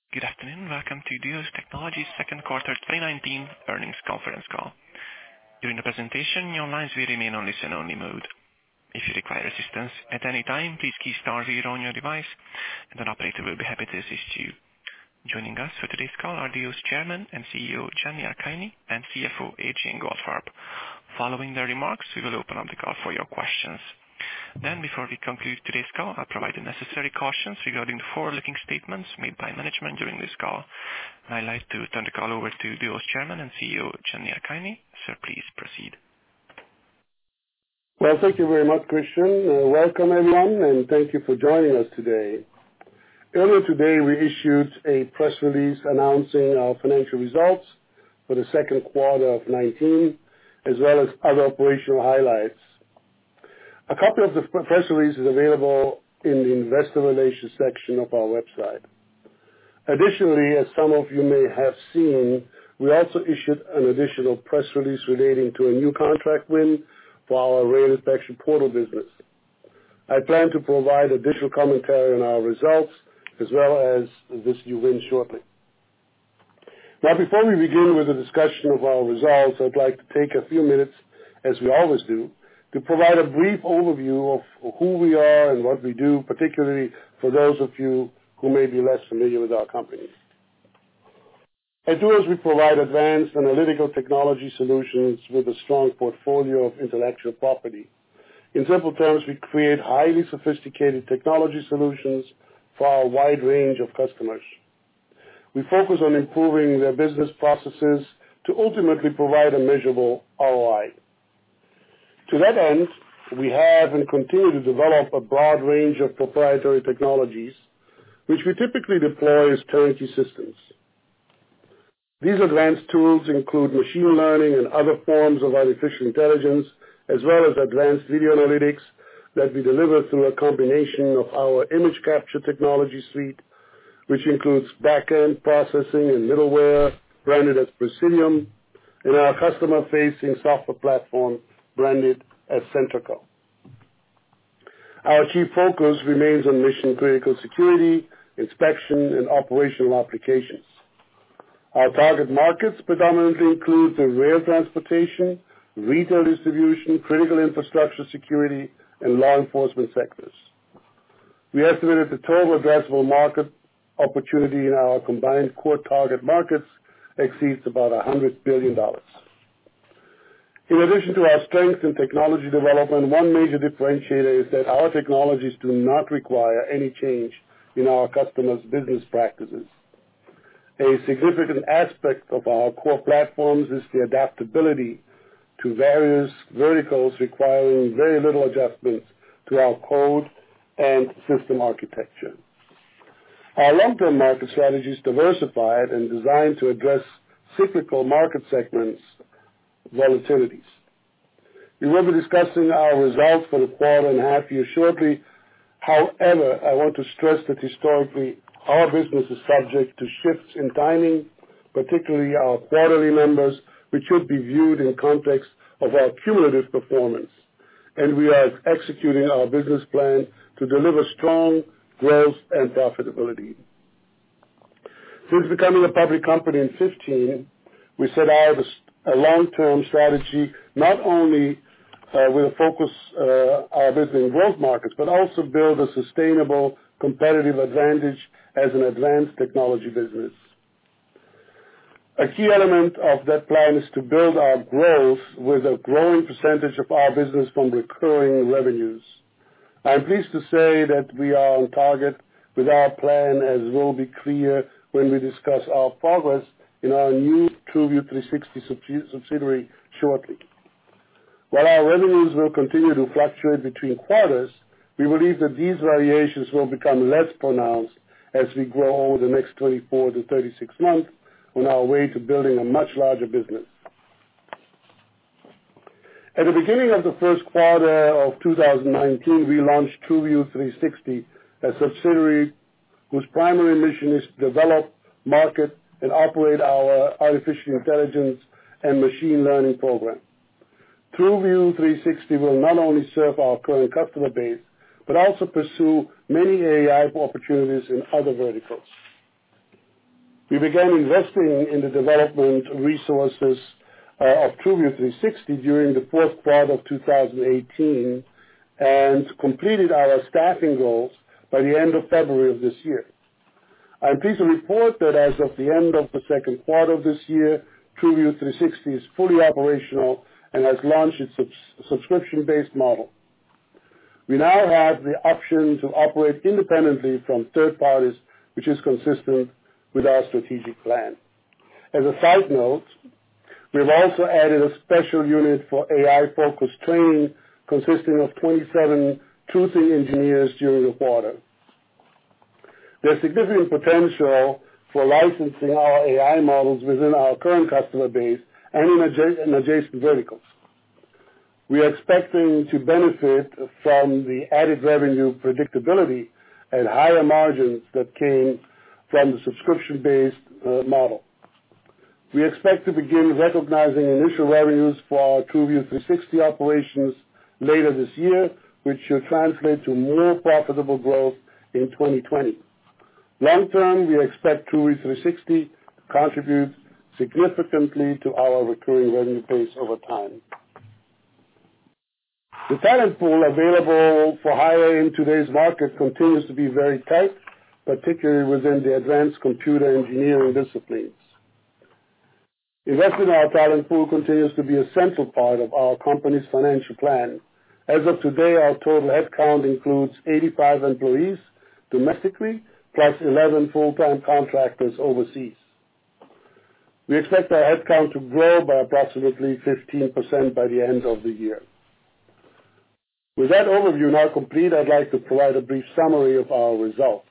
Good afternoon. Welcome to Duos Technologies second quarter 2019 earnings conference call. During the presentation, your lines will remain on listen-only mode. If you require assistance at any time, please key *0 on your device, and an operator will be happy to assist you. Joining us for today's call are Duos Chairman and CEO Gianni Archini and CFO Adrian Goldfarb. Following their remarks, we will open up the call for your questions. Then, before we conclude today's call, I'll provide the necessary cautions regarding the forward-looking statements made by management during this call. And I'd like to turn the call over to Duos Chairman and CEO Gianni Archini. Sir, please proceed. Well, thank you very much, Christian. Welcome, everyone, and thank you for joining us today. Earlier today, we issued a press release announcing our financial results for the second quarter of 2019, as well as other operational highlights. A copy of the press release is available in the Investor Relations section of our website. Additionally, as some of you may have seen, we also issued an additional press release relating to a new contract win for our rail inspection portal business. I plan to provide additional commentary on our results as well as this new win shortly. Now, before we begin with the discussion of our results, I'd like to take a few minutes, as we always do, to provide a brief overview of who we are and what we do, particularly for those of you who may be less familiar with our company. At Duos, we provide advanced analytical technology solutions with a strong portfolio of intellectual property. In simple terms, we create highly sophisticated technology solutions for our wide range of customers. We focus on improving their business processes to ultimately provide a measurable ROI. To that end, we have and continue to develop a broad range of proprietary technologies, which we typically deploy as turnkey systems. These advanced tools include machine learning and other forms of artificial intelligence, as well as advanced video analytics that we deliver through a combination of our image capture technology suite, which includes back-end processing and middleware branded as Presidium, and our customer-facing software platform branded as Centrico. Our chief focus remains on mission-critical security, inspection, and operational applications. Our target markets predominantly include the rail transportation, retail distribution, critical infrastructure security, and law enforcement sectors. We estimated the total addressable market opportunity in our combined core target markets exceeds about $100 billion. In addition to our strength in technology development, one major differentiator is that our technologies do not require any change in our customers' business practices. A significant aspect of our core platforms is the adaptability to various verticals requiring very little adjustments to our code and system architecture. Our long-term market strategy is diversified and designed to address cyclical market segments volatilities. We will be discussing our results for the quarter and half year shortly. However, I want to stress that historically our business is subject to shifts in timing, particularly our quarterly numbers, which should be viewed in context of our cumulative performance. And we are executing our business plan to deliver strong growth and profitability. Since becoming a public company in 2015, we set out a long-term strategy, not only with a focus our business in growth markets, but also build a sustainable competitive advantage as an advanced technology business. A key element of that plan is to build our growth with a growing percentage of our business from recurring revenues. I'm pleased to say that we are on target with our plan, as will be clear when we discuss our progress in our new TruView 360 subsidiary shortly. While our revenues will continue to fluctuate between quarters, we believe that these variations will become less pronounced as we grow over the next 24 to 36 months on our way to building a much larger business. At the beginning of the first quarter of 2019, we launched TruView 360, a subsidiary whose primary mission is to develop, market, and operate our artificial intelligence and machine learning program. TruView 360 will not only serve our current customer base, but also pursue many AI opportunities in other verticals. We began investing in the development resources of TrueView 360 during the fourth quarter of 2018 and completed our staffing goals by the end of February of this year. I'm pleased to report that as of the end of the second quarter of this year, TrueView 360 is fully operational and has launched its subscription-based model. We now have the option to operate independently from third parties, which is consistent with our strategic plan. As a side note, we've also added a special unit for AI-focused training consisting of 27 truthing engineers during the quarter. There's significant potential for licensing our AI models within our current customer base and in adjacent verticals. We are expecting to benefit from the added revenue predictability and higher margins that came from the subscription-based model. We expect to begin recognizing initial revenues for our TrueView 360 operations later this year, which should translate to more profitable growth in 2020. Long term, we expect TrueView 360 to contribute significantly to our recurring revenue base over time. The talent pool available for hire in today's market continues to be very tight, particularly within the advanced computer engineering disciplines. Investing in our talent pool continues to be a central part of our company's financial plan. As of today, our total headcount includes 85 employees domestically, plus 11 full-time contractors overseas. We expect our headcount to grow by approximately 15% by the end of the year. With that overview now complete, I'd like to provide a brief summary of our results.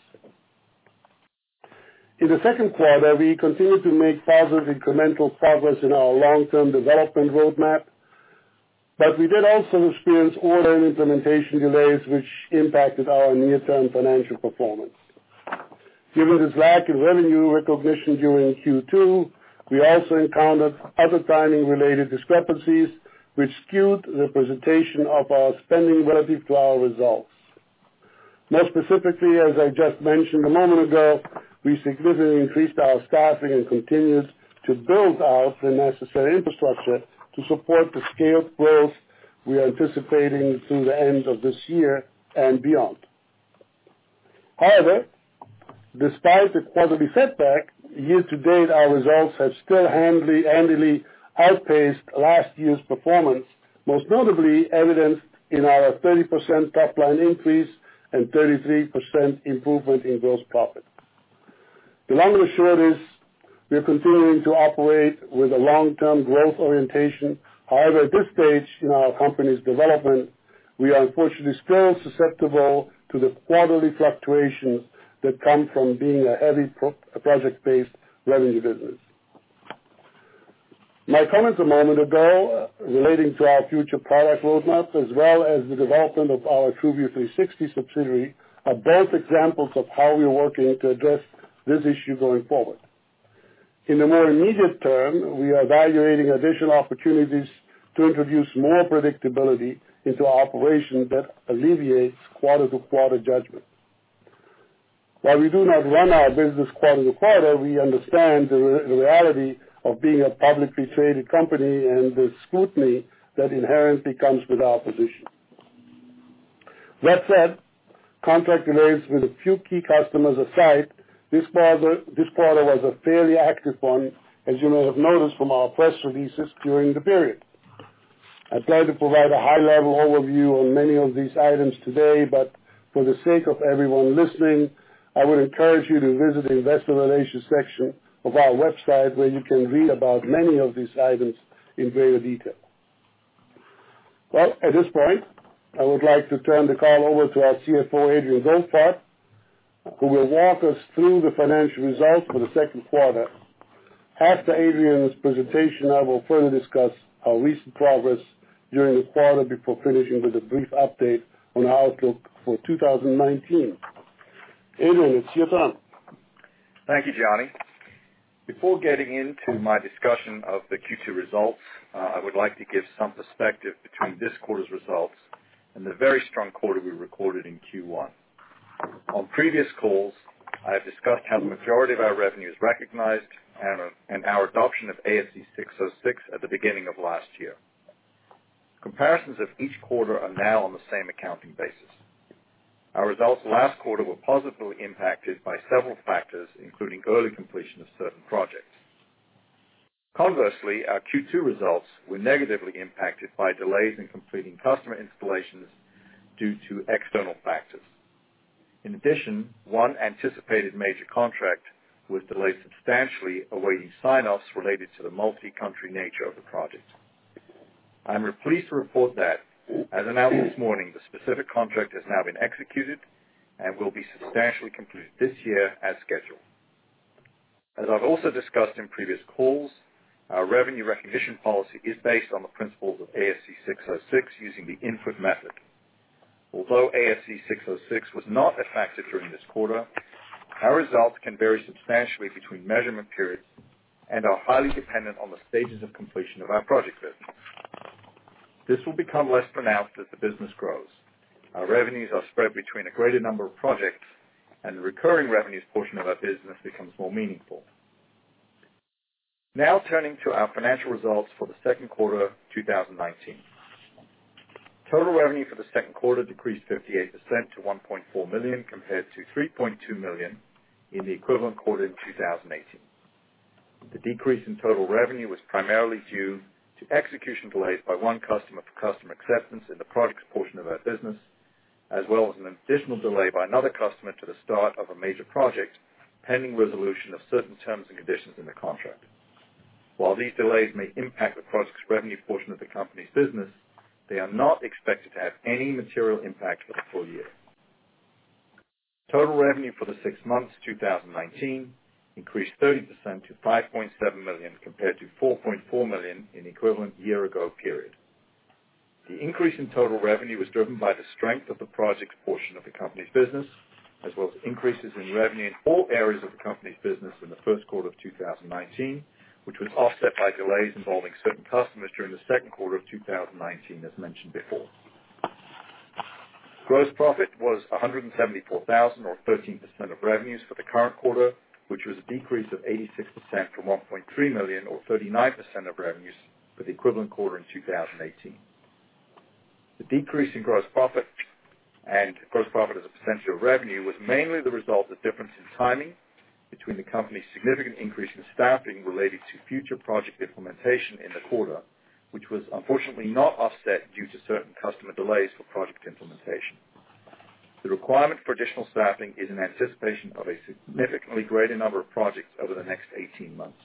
In the second quarter, we continued to make positive incremental progress in our long-term development roadmap, but we did also experience order and implementation delays which impacted our near-term financial performance. Given this lack in revenue recognition during Q2, we also encountered other timing-related discrepancies which skewed the presentation of our spending relative to our results. More specifically, as I just mentioned a moment ago, we significantly increased our staffing and continued to build out the necessary infrastructure to support the scaled growth we are anticipating through the end of this year and beyond. However, despite the quarterly setback, year-to-date our results have still handily outpaced last year's performance, most notably evidenced in our 30% top-line increase and 33% improvement in gross profit. The long and the short is we are continuing to operate with a long-term growth orientation. However, at this stage in our company's development, we are unfortunately still susceptible to the quarterly fluctuations that come from being a heavy project-based revenue business. My comments a moment ago relating to our future product roadmap as well as the development of our TrueView 360 subsidiary are both examples of how we are working to address this issue going forward. In the more immediate term, we are evaluating additional opportunities to introduce more predictability into our operation that alleviates quarter-to-quarter judgment. While we do not run our business quarter-to-quarter, we understand the reality of being a publicly traded company and the scrutiny that inherently comes with our position. That said, contract delays with a few key customers aside, this quarter was a fairly active one, as you may have noticed from our press releases during the period. I plan to provide a high-level overview on many of these items today, but for the sake of everyone listening, I would encourage you to visit the Investor Relations section of our website where you can read about many of these items in greater detail. Well, at this point, I would like to turn the call over to our CFO, Adrian Goldfarb, who will walk us through the financial results for the second quarter. After Adrian's presentation, I will further discuss our recent progress during the quarter before finishing with a brief update on our outlook for 2019. Adrian, it's your turn. Thank you, Johnny. Before getting into my discussion of the Q2 results, I would like to give some perspective between this quarter's results and the very strong quarter we recorded in Q1. On previous calls, I have discussed how the majority of our revenue is recognized and our adoption of ASC 606 at the beginning of last year. Comparisons of each quarter are now on the same accounting basis. Our results last quarter were positively impacted by several factors, including early completion of certain projects. Conversely, our Q2 results were negatively impacted by delays in completing customer installations due to external factors. In addition, one anticipated major contract was delayed substantially, awaiting sign-offs related to the multi-country nature of the project. I am pleased to report that, as announced this morning, the specific contract has now been executed and will be substantially completed this year as scheduled. As I've also discussed in previous calls, our revenue recognition policy is based on the principles of ASC 606 using the input method. Although ASC 606 was not a factor during this quarter, our results can vary substantially between measurement periods and are highly dependent on the stages of completion of our project business. This will become less pronounced as the business grows. Our revenues are spread between a greater number of projects, and the recurring revenues portion of our business becomes more meaningful. Now turning to our financial results for the second quarter of 2019. Total revenue for the second quarter decreased 58% to $1.4 million compared to $3.2 million in the equivalent quarter in 2018. The decrease in total revenue was primarily due to execution delays by one customer for customer acceptance in the projects portion of our business, as well as an additional delay by another customer to the start of a major project pending resolution of certain terms and conditions in the contract. While these delays may impact the project's revenue portion of the company's business, they are not expected to have any material impact for the full year. Total revenue for the 6 months 2019 increased 30% to $5.7 million compared to $4.4 million in the equivalent year-ago period. The increase in total revenue was driven by the strength of the projects portion of the company's business, as well as increases in revenue in all areas of the company's business in the first quarter of 2019, which was offset by delays involving certain customers during the second quarter of 2019, as mentioned before. Gross profit was $174,000, or 13% of revenues for the current quarter, which was a decrease of 86% from $1.3 million, or 39% of revenues for the equivalent quarter in 2018. The decrease in gross profit and gross profit as a percentage of revenue was mainly the result of difference in timing between the company's significant increase in staffing related to future project implementation in the quarter, which was unfortunately not offset due to certain customer delays for project implementation. The requirement for additional staffing is in anticipation of a significantly greater number of projects over the next 18 months.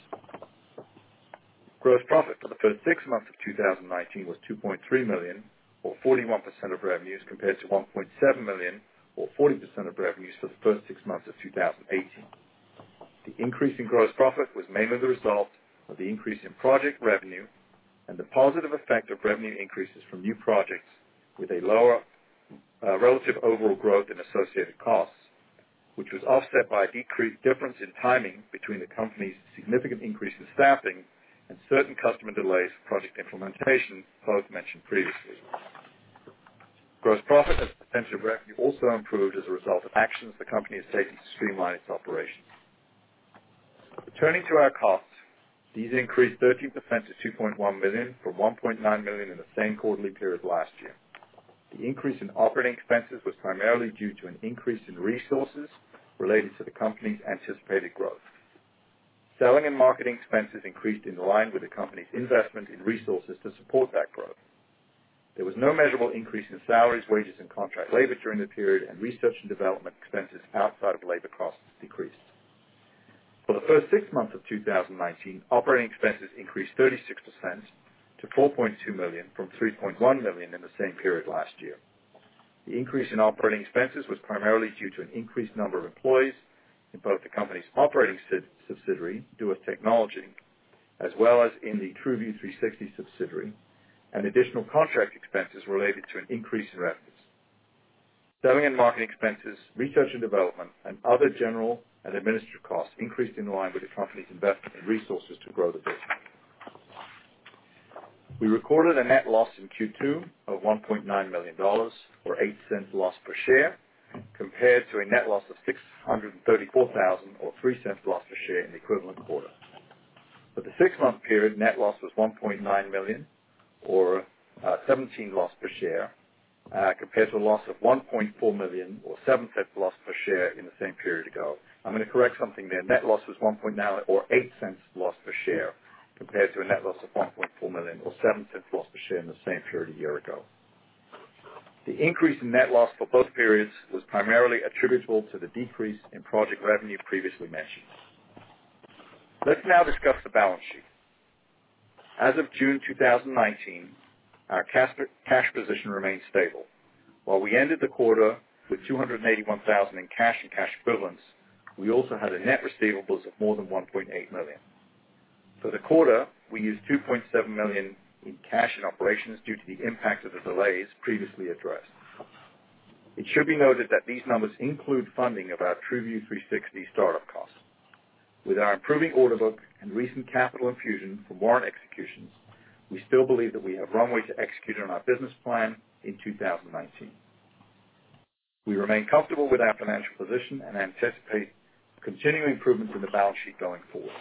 Gross profit for the first 6 months of 2019 was $2.3 million, or 41% of revenues, compared to $1.7 million, or 40% of revenues for the first 6 months of 2018. The increase in gross profit was mainly the result of the increase in project revenue and the positive effect of revenue increases from new projects with a lower relative overall growth in associated costs, which was offset by a decreased difference in timing between the company's significant increase in staffing and certain customer delays for project implementation, both mentioned previously. Gross profit as a percentage of revenue also improved as a result of actions the company has taken to streamline its operations. Turning to our costs, these increased 13% to $2.1 million from $1.9 million in the same quarterly period last year. The increase in operating expenses was primarily due to an increase in resources related to the company's anticipated growth. Selling and marketing expenses increased in line with the company's investment in resources to support that growth. There was no measurable increase in salaries, wages, and contract labor during the period, and research and development expenses outside of labor costs decreased. For the first 6 months of 2019, operating expenses increased 36% to $4.2 million from $3.1 million in the same period last year. The increase in operating expenses was primarily due to an increased number of employees in both the company's operating subsidiary, Duos Technology, as well as in the TrueView 360 subsidiary, and additional contract expenses related to an increase in revenues. Selling and marketing expenses, research and development, and other general and administrative costs increased in line with the company's investment in resources to grow the business. We recorded a net loss in Q2 of $1.9 million, or 8 cents loss per share, compared to a net loss of $634,000 or 3 cents loss per share in the equivalent quarter. For the 6-month period, net loss was $1.9 million or 17 loss per share, compared to a loss of $1.4 million or 7 cents loss per share in the same period ago. I'm going to correct something there. Net loss was $1.9 or 8 cents loss per share, compared to a net loss of $1.4 million or 7 cents loss per share in the same period a year ago. The increase in net loss for both periods was primarily attributable to the decrease in project revenue previously mentioned. Let's now discuss the balance sheet. As of June 2019, our cash position remained stable. While we ended the quarter with $281,000 in cash and cash equivalents, we also had a net receivables of more than $1.8 million. For the quarter, we used $2.7 million in cash in operations due to the impact of the delays previously addressed. It should be noted that these numbers include funding of our TrueView 360 startup costs. With our improving order book and recent capital infusion from warrant executions, we still believe that we have runway to execute on our business plan in 2019. We remain comfortable with our financial position and anticipate continuing improvements in the balance sheet going forward.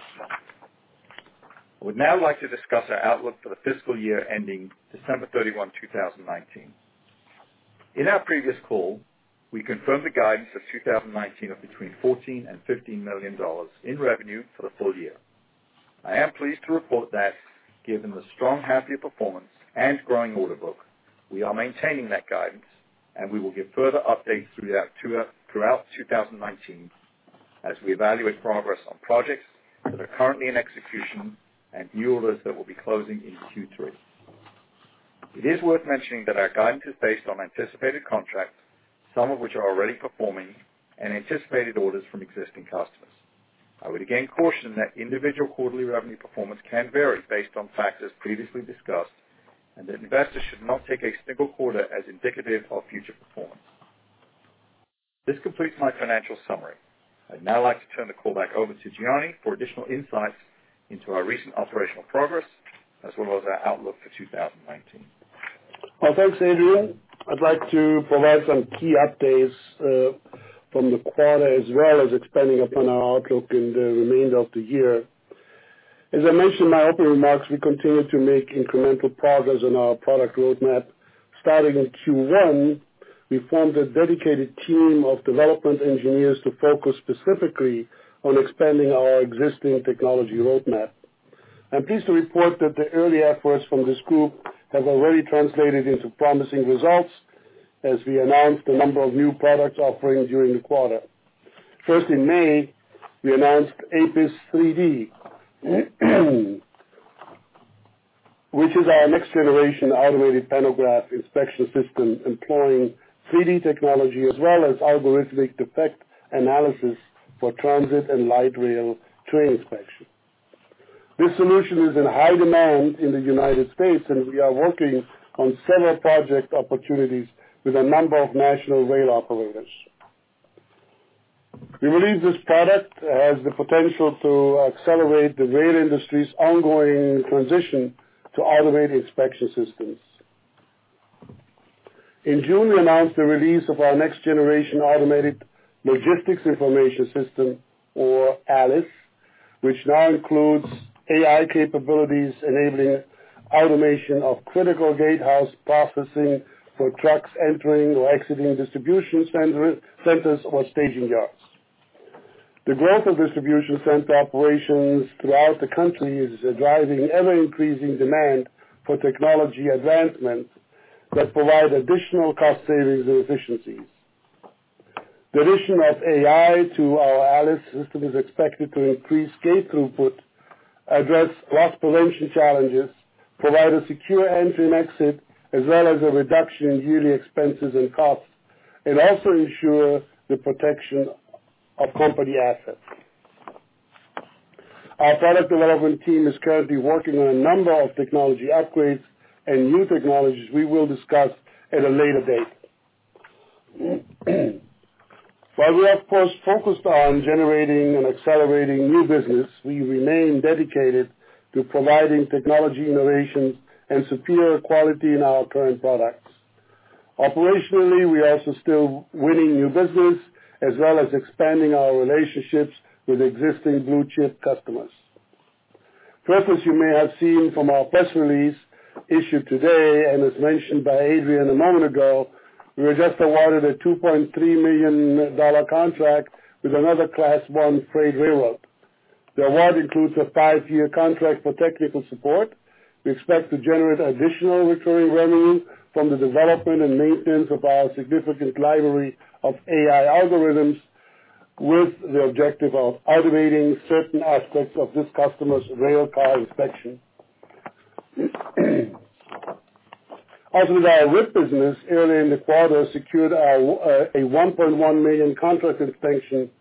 I would now like to discuss our outlook for the fiscal year ending December 31, 2019. In our previous call, we confirmed the guidance of 2019 of between $14 and $15 million in revenue for the full year. I am pleased to report that, given the strong half-year performance and growing order book, we are maintaining that guidance, and we will give further updates throughout 2019 as we evaluate progress on projects that are currently in execution and new orders that will be closing in Q3. It is worth mentioning that our guidance is based on anticipated contracts, some of which are already performing, and anticipated orders from existing customers. I would again caution that individual quarterly revenue performance can vary based on factors previously discussed, and that investors should not take a single quarter as indicative of future performance. This completes my financial summary. I'd now like to turn the call back over to Gianni for additional insights into our recent operational progress, as well as our outlook for 2019. Well, thanks, Adrian. I'd like to provide some key updates from the quarter, as well as expanding upon our outlook in the remainder of the year. As I mentioned in my opening remarks, we continue to make incremental progress on our product roadmap. Starting in Q1, we formed a dedicated team of development engineers to focus specifically on expanding our existing technology roadmap. I'm pleased to report that the early efforts from this group have already translated into promising results, as we announced a number of new products offerings during the quarter. First, in May, we announced APIS 3D, which is our next-generation automated pantograph inspection system employing 3D technology as well as algorithmic defect analysis for transit and light rail train inspection. This solution is in high demand in the United States, and we are working on several project opportunities with a number of national rail operators. We believe this product has the potential to accelerate the rail industry's ongoing transition to automated inspection systems. In June, we announced the release of our next-generation automated logistics information system, or ALICE, which now includes AI capabilities enabling automation of critical gatehouse processing for trucks entering or exiting distribution centers or staging yards. The growth of distribution center operations throughout the country is driving ever-increasing demand for technology advancements that provide additional cost savings and efficiencies. The addition of AI to our ALICE system is expected to increase gate throughput, address loss prevention challenges, provide a secure entry and exit, as well as a reduction in yearly expenses and costs, and also ensure the protection of company assets. Our product development team is currently working on a number of technology upgrades and new technologies we will discuss at a later date. While we are, of course, focused on generating and accelerating new business, we remain dedicated to providing technology innovations and superior quality in our current products. Operationally, we are also still winning new business as well as expanding our relationships with existing blue-chip customers. First, as you may have seen from our press release issued today, and as mentioned by Adrian a moment ago, we were just awarded a $2.3 million contract with another Class 1 freight railroad. The award includes a 5-year contract for technical support. We expect to generate additional recurring revenue from the development and maintenance of our significant library of AI algorithms with the objective of automating certain aspects of this customer's rail car inspection. Also, with our RIP business, earlier in the quarter secured a $1.1 million contract extension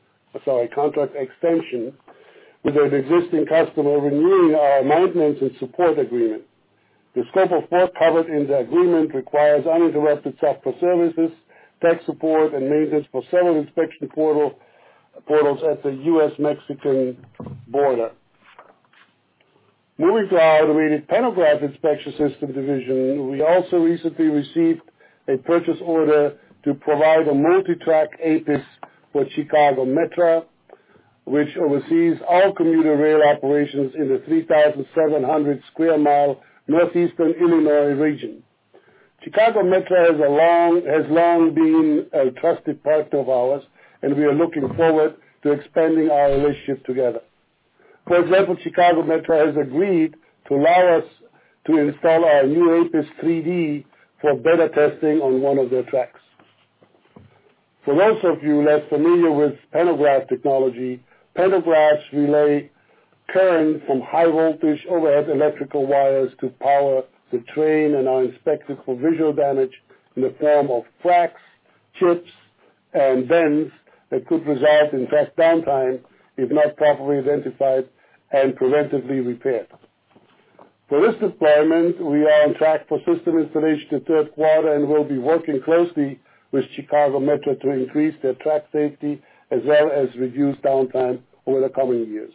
with an existing customer renewing our maintenance and support agreement. The scope of work covered in the agreement requires uninterrupted software services, tech support, and maintenance for several inspection portals at the U.S.-Mexican border. Moving to our automated pantograph inspection system division, we also recently received a purchase order to provide a multi-track APIS for Chicago Metra, which oversees all commuter rail operations in the 3,700 square mile northeastern Illinois region. Chicago Metra has long been a trusted partner of ours, and we are looking forward to expanding our relationship together. For example, Chicago Metra has agreed to allow us to install our new APIS 3D for beta testing on one of their tracks. For those of you less familiar with pantograph technology, pantographs relay current from high voltage overhead electrical wires to power the train and are inspected for visual damage in the form of cracks, chips, and bends that could result in track downtime if not properly identified and preventively repaired. For this deployment, we are on track for system installation in the third quarter and will be working closely with Chicago Metra to increase their track safety as well as reduce downtime over the coming years.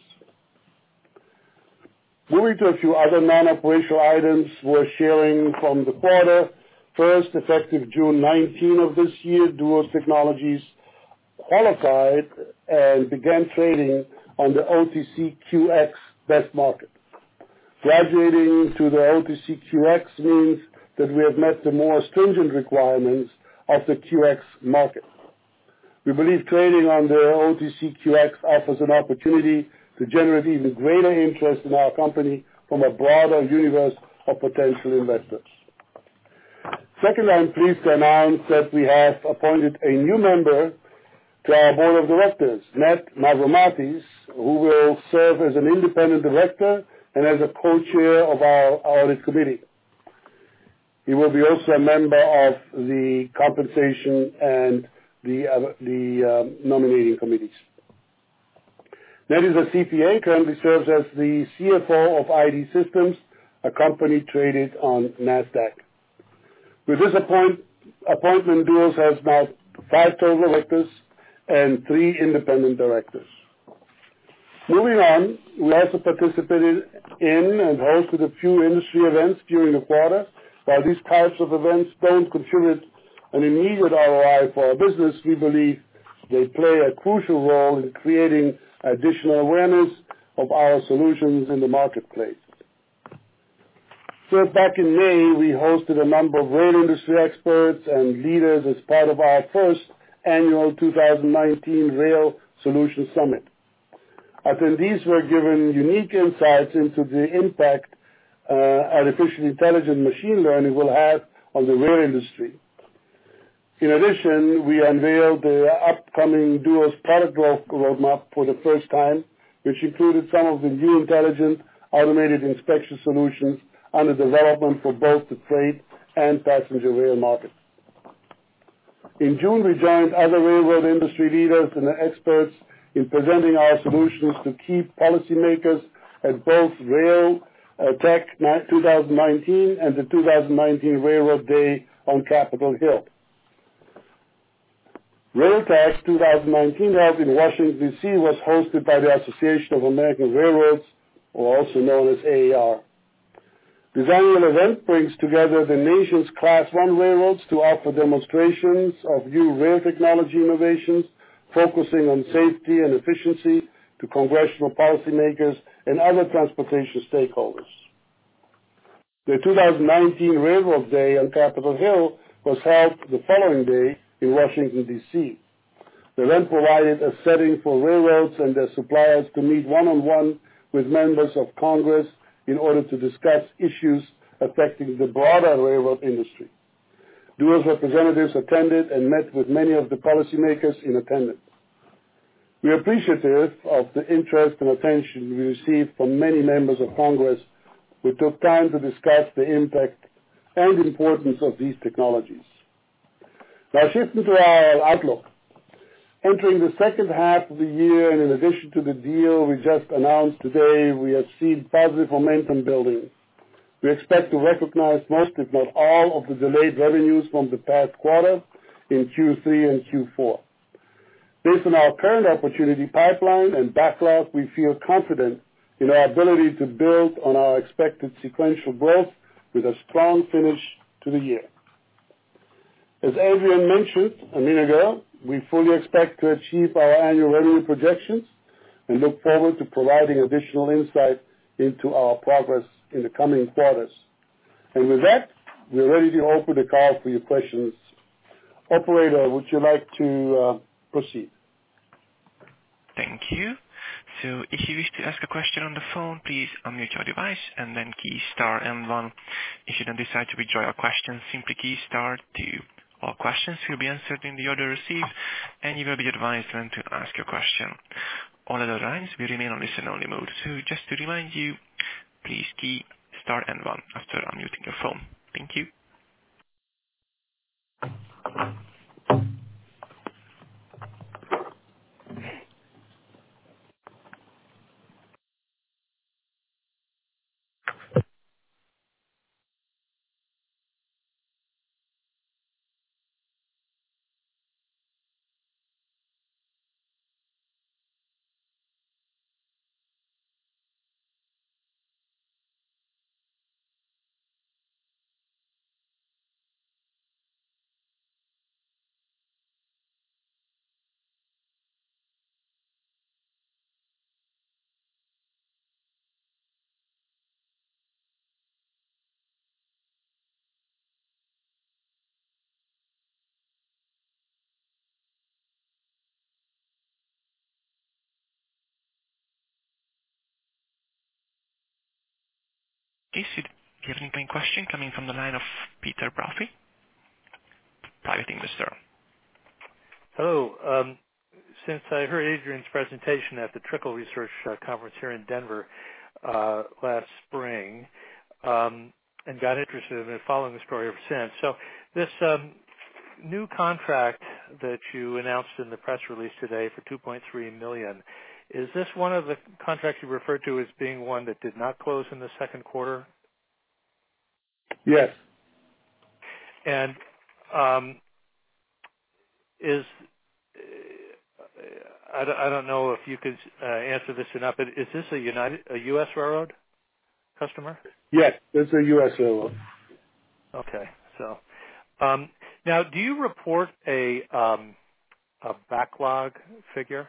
Moving to a few other non-operational items we're sharing from the quarter. First, effective June 19 of this year, Duos Technologies qualified and began trading on the OTCQX Best Market. Graduating to the OTCQX means that we have met the more stringent requirements of the QX market. We believe trading on the OTCQX offers an opportunity to generate even greater interest in our company from a broader universe of potential investors. Second, I'm pleased to announce that we have appointed a new member to our board of directors, Nat Mavromatis, who will serve as an independent director and as a co-chair of our audit committee. He will be also a member of the compensation and the nominating committees. Nat is a CPA, currently serves as the CFO of ID Systems, a company traded on NASDAQ. With this appointment, Duos has now 5 total directors and 3 independent directors. Moving on, we also participated in and hosted a few industry events during the quarter. While these types of events don't contribute an immediate ROI for our business, we believe they play a crucial role in creating additional awareness of our solutions in the marketplace. So back in May, we hosted a number of rail industry experts and leaders as part of our first annual 2019 Rail Solutions Summit. Attendees were given unique insights into the impact artificial intelligence machine learning will have on the rail industry. In addition, we unveiled the upcoming Duos product roadmap for the first time, which included some of the new intelligent automated inspection solutions under development for both the freight and passenger rail markets. In June, we joined other railroad industry leaders and experts in presenting our solutions to key policymakers at both Rail Tech 2019 and the 2019 Railroad Day on Capitol Hill. Rail Tech 2019 held in Washington, D.C. was hosted by the Association of American Railroads, or also known as AAR. This annual event brings together the nation's Class 1 railroads to offer demonstrations of new rail technology innovations, focusing on safety and efficiency to congressional policymakers and other transportation stakeholders. The 2019 Railroad Day on Capitol Hill was held the following day in Washington, D.C. The event provided a setting for railroads and their suppliers to meet one-on-one with members of Congress in order to discuss issues affecting the broader railroad industry. Duos representatives attended and met with many of the policymakers in attendance. We are appreciative of the interest and attention we received from many members of Congress who took time to discuss the impact and importance of these technologies. Now, shifting to our outlook. Entering the second half of the year, and in addition to the deal we just announced today, we have seen positive momentum building. We expect to recognize most, if not all, of the delayed revenues from the past quarter in Q3 and Q4. Based on our current opportunity pipeline and backlog, we feel confident in our ability to build on our expected sequential growth with a strong finish to the year. As Adrian mentioned a minute ago, we fully expect to achieve our annual revenue projections and look forward to providing additional insight into our progress in the coming quarters. And with that, we're ready to open the call for your questions. Operator, would you like to proceed? Thank you. So if you wish to ask a question on the phone, please unmute your device and then key star and 1. If you then decide to withdraw your question, simply key star 2. All questions will be answered in the order received, and you will be advised when to ask your question. All other lines will remain on listen-only mode. So just to remind you, please key star and 1 after unmuting your phone. Thank you. Okay, so do you have any question coming from the line of Peter Brophy, private investor? Hello. Since I heard Adrian's presentation at the Trickle Research Conference here in Denver last spring, and got interested in following the story ever since. So this new contract that you announced in the press release today for $2.3 million, is this one of the contracts you referred to as being one that did not close in the second quarter? Yes. And I don't know if you could answer this or not, but is this a U.S. railroad customer? Yes, it's a U.S. railroad. Okay. So now, do you report a backlog figure?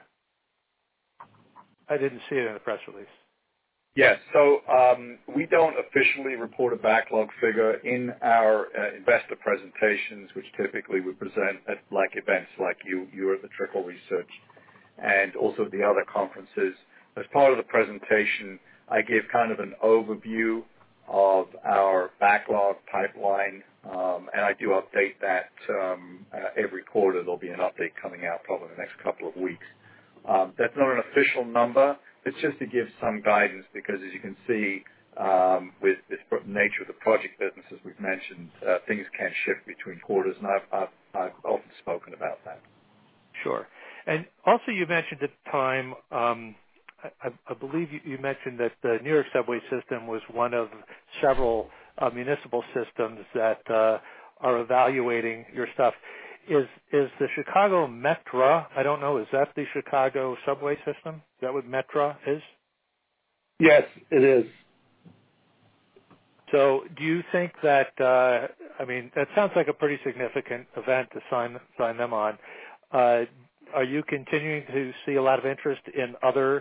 I didn't see it in the press release. Yes. So we don't officially report a backlog figure in our investor presentations, which typically we present at events like you're at the Trickle Research and also the other conferences. As part of the presentation, I give kind of an overview of our backlog pipeline, and I do update that every quarter. There'll be an update coming out probably in the next couple of weeks. That's not an official number. It's just to give some guidance because, as you can see, with this nature of the project business, as we've mentioned, things can shift between quarters, and I've often spoken about that. Sure. And also you mentioned at the time, I believe you mentioned that the New York subway system was one of several municipal systems that are evaluating your stuff. Is the Chicago Metra, I don't know, is that the Chicago subway system? Is that what Metra is? Yes, it is. So do you think that, that sounds like a pretty significant event to sign them on. Are you continuing to see a lot of interest in other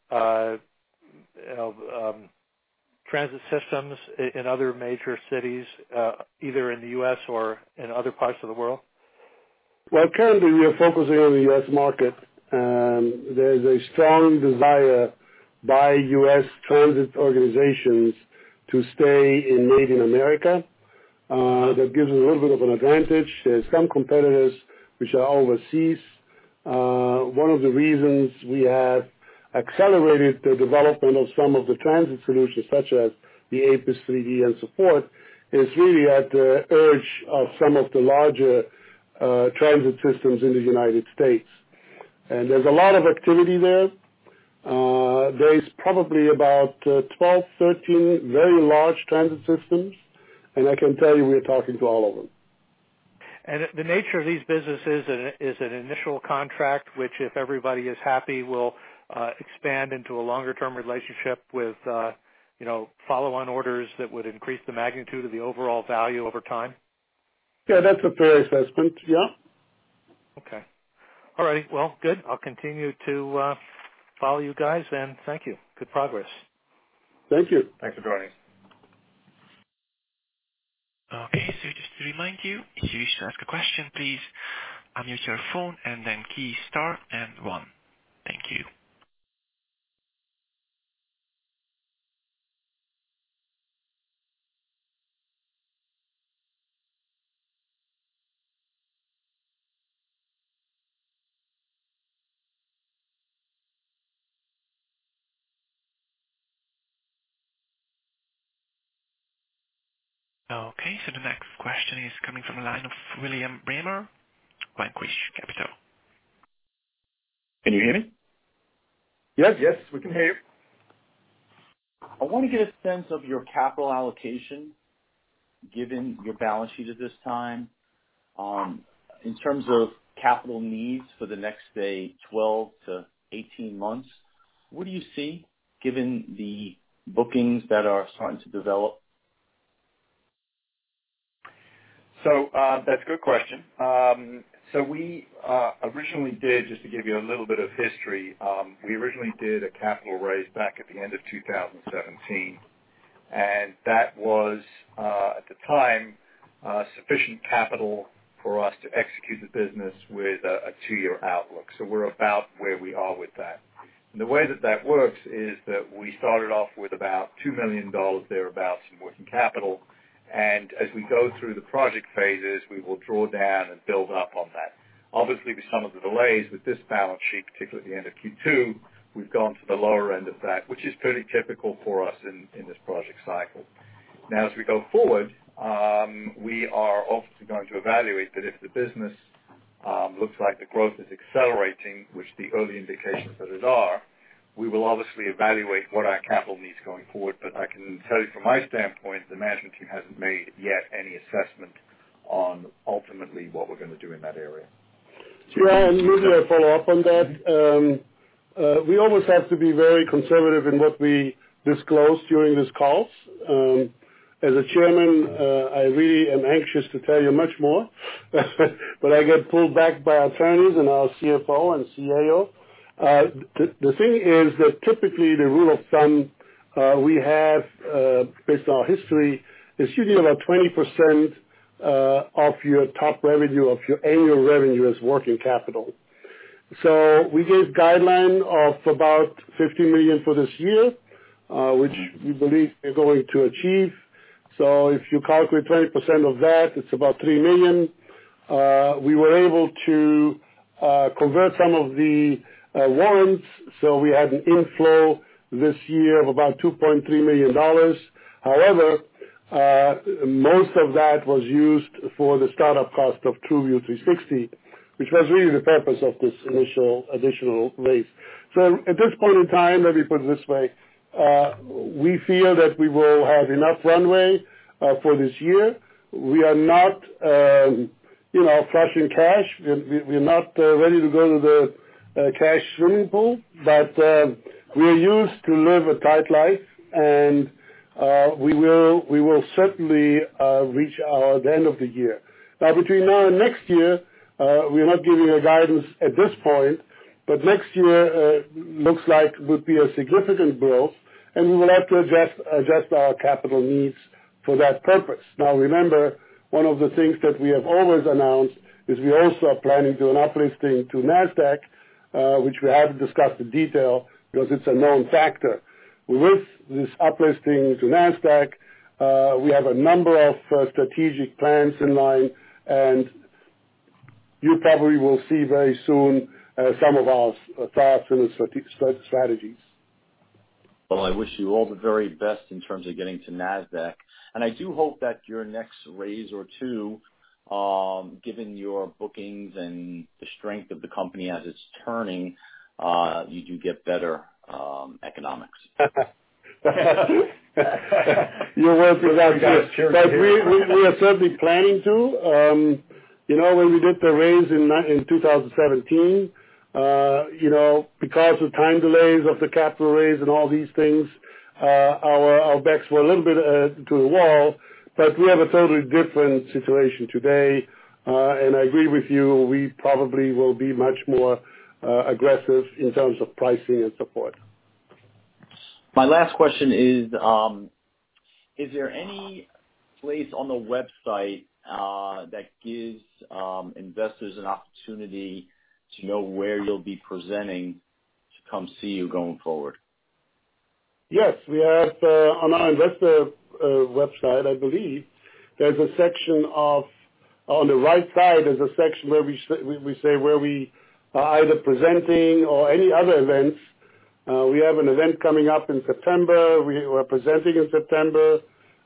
transit systems in other major cities, either in the U.S. or in other parts of the world? Well, currently we are focusing on the U.S. market. There's a strong desire by U.S. transit organizations to stay made in America. That gives us a little bit of an advantage. There's some competitors which are overseas. One of the reasons we have accelerated the development of some of the transit solutions, such as the APIS 3D and support, is really at the urge of some of the larger transit systems in the United States. And there's a lot of activity there. There's probably about 12, 13 very large transit systems, and I can tell you we're talking to all of them. And the nature of these businesses is an initial contract, which, if everybody is happy, will expand into a longer-term relationship with, follow-on orders that would increase the magnitude of the overall value over time? Yeah, that's a fair assessment, yeah. Okay. All right. Well, good. I'll continue to follow you guys, and thank you. Good progress. Thank you. Thanks for joining us. Okay, so just to remind you, if you wish to ask a question, please unmute your phone and then key star and 1. Thank you. Okay, so the next question is coming from the line of William Bramer, Vanquish Capital. Can you hear me? Yes, we can hear you. I want to get a sense of your capital allocation, given your balance sheet at this time, in terms of capital needs for the next, say, 12 to 18 months. What do you see, given the bookings that are starting to develop? So that's a good question. So we originally did, just to give you a little bit of history, we originally did a capital raise back at the end of 2017. And that was, at the time, sufficient capital for us to execute the business with a 2-year outlook. So we're about where we are with that. And the way that works is that we started off with about $2 million thereabouts in working capital. And as we go through the project phases, we will draw down and build up on that. Obviously, with some of the delays with this balance sheet, particularly at the end of Q2, we've gone to the lower end of that, which is pretty typical for us in this project cycle. Now, as we go forward, we are obviously going to evaluate that if the business looks like the growth is accelerating, which the early indications that it are, we will obviously evaluate what our capital needs going forward, but I can tell you from my standpoint, the management team hasn't made yet any assessment on ultimately what we're going to do in that area. Yeah, and maybe I follow up on that. We always have to be very conservative in what we disclose during these calls. As a chairman, I really am anxious to tell you much more, but I get pulled back by attorneys and our CFO and CAO. The thing is that typically the rule of thumb we have, based on our history, is usually about 20% of your top revenue, of your annual revenue as working capital. So we gave guideline of about $50 million for this year, which we believe we're going to achieve. So if you calculate 20% of that, it's about $3 million. We were able to convert some of the warrants, so we had an inflow this year of about $2.3 million. However, most of that was used for the startup cost of TrueView 360, which was really the purpose of this initial additional raise. So at this point in time, let me put it this way, we feel that we will have enough runway for this year. We are not, flushing cash. We're not ready to go to the cash swimming pool, but we are used to live a tight life, and we will certainly reach the end of the year. Now, between now and next year, we're not giving a guidance at this point, but next year looks like would be a significant growth, and we will have to adjust our capital needs for that purpose. Now, remember, one of the things that we have always announced is we also are planning to do an uplisting to NASDAQ, which we haven't discussed in detail because it's a known factor. With this uplisting to NASDAQ, we have a number of strategic plans in line, and you probably will see very soon some of our thoughts and strategies. Well, I wish you all the very best in terms of getting to NASDAQ. And I do hope that your next raise or two, given your bookings and the strength of the company as it's turning, you do get better economics. You're working without cheers. But we are certainly planning to. When we did the raise in 2017, because of time delays of the capital raise and all these things, our backs were a little bit to the wall, but we have a totally different situation today, and I agree with you, we probably will be much more aggressive in terms of pricing and support. My last question is there any place on the website that gives investors an opportunity to know where you'll be presenting to come see you going forward? Yes, we have on our investor website, I believe, there's a section on the right side, there's a section where we say where we are either presenting or any other events. We have an event coming up in September. We are presenting in September.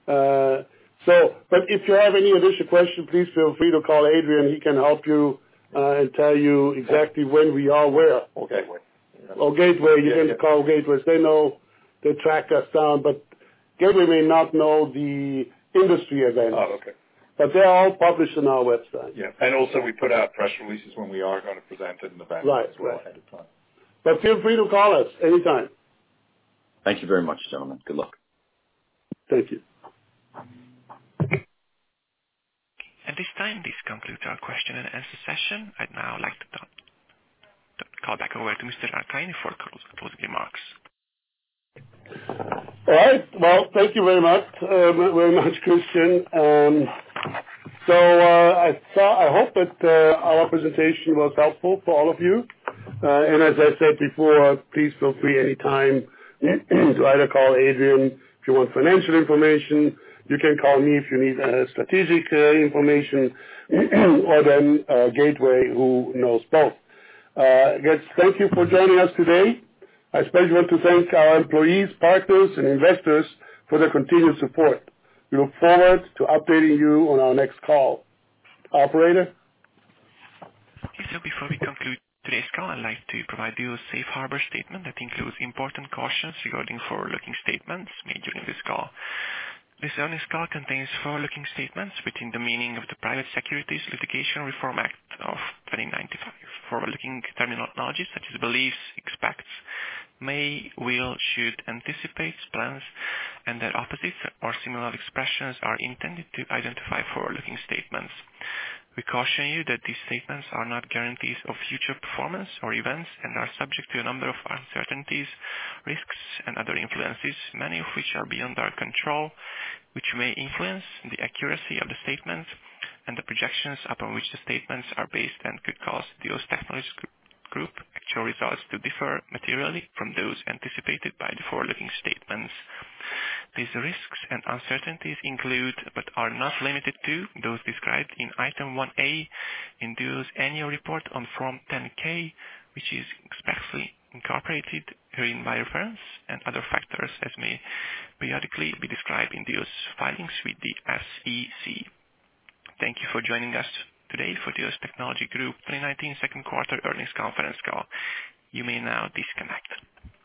But if you have any additional questions, please feel free to call Adrian. He can help you and tell you exactly when we are where. Or Gateway. Or Gateway. You can call Gateway. They know, they track us down. But Gateway may not know the industry events. Oh, okay. But they're all published on our website. Yeah, and also we put out press releases when we are going to present at an event as well ahead of time. But feel free to call us anytime. Thank you very much, gentlemen. Good luck. Thank you. At this time, this concludes our question and answer session. I'd now like to call back over to Mr. Arkaini for closing remarks. All right. Well, thank you very much, Christian. I hope that our presentation was helpful for all of you. And as I said before, please feel free anytime to either call Adrian if you want financial information. You can call me if you need strategic information, or then Gateway, who knows both. Thank you for joining us today. I especially want to thank our employees, partners, and investors for their continued support. We look forward to updating you on our next call. Operator? Okay, so before we conclude today's call, I'd like to provide you a safe harbor statement that includes important cautions regarding forward-looking statements made during this call. This earnings call contains forward-looking statements within the meaning of the Private Securities Litigation Reform Act of 1995. Forward-looking terminology such as believes, expects, may, will, should, anticipates, plans, and their opposites or similar expressions are intended to identify forward-looking statements. We caution you that these statements are not guarantees of future performance or events and are subject to a number of uncertainties, risks, and other influences, many of which are beyond our control, which may influence the accuracy of the statements and the projections upon which the statements are based and could cause Dios Technologies Group actual results to differ materially from those anticipated by the forward-looking statements. These risks and uncertainties include, but are not limited to, those described in Item 1A in Dios' annual report on Form 10-K, which is expressly incorporated herein by reference, and other factors as may periodically be described in Dios' filings with the SEC. Thank you for joining us today for Dios Technology Group 2019 second quarter earnings conference call. You may now disconnect.